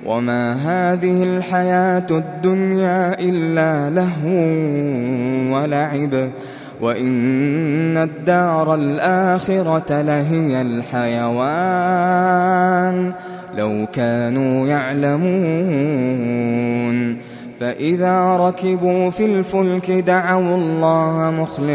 وما هذه الحياة الدنيا إلا لهو ولعب وإن الدار الآخرة لهي الحيوان لو كانوا يعلمون فإذا ركبوا في الفلك دعوا الله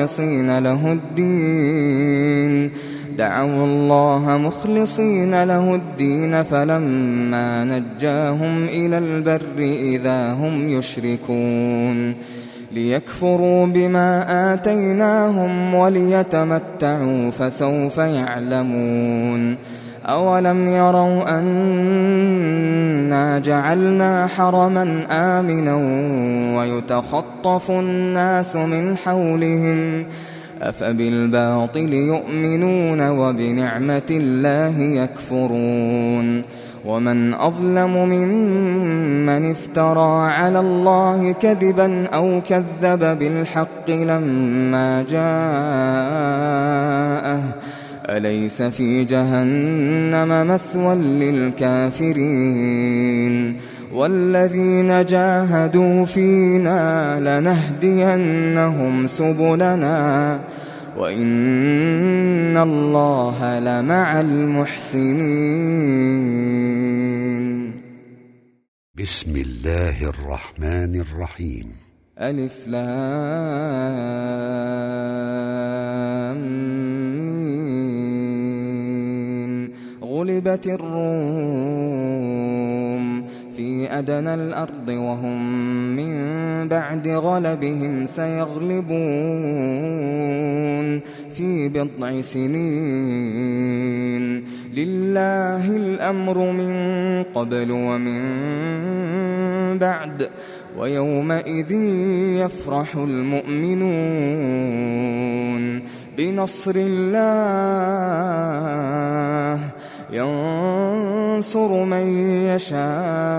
مخلصين له الدين فلما نجاهم إلى البر إذا هم يشركون ليكفروا بما آتيناهم وليتمتعوا فسوف يعلمون أولم يروا أنا جعلنا حرما آمنا ويتخطف الناس من حولهم أفبالباطل يؤمنون وبنعمة الله يكفرون ومن أظلم ممن افترى على الله كذبا أو كذب بالحق لما جاءه أليس في جهنم مثوى للكافرين والذين جاهدوا فينا لنهدينهم سبلنا وإن الله لمع المحسنين. بسم الله الرحمن الرحيم. ألف لام ميم. غلبت الروم في أدنى الأرض وهم من بعد غلبهم سيغلبون في بضع سنين لله الأمر من قبل ومن بعد ويومئذ يفرح المؤمنون بنصر الله ينصر من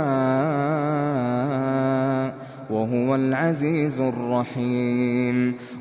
يشاء وهو العزيز الرحيم.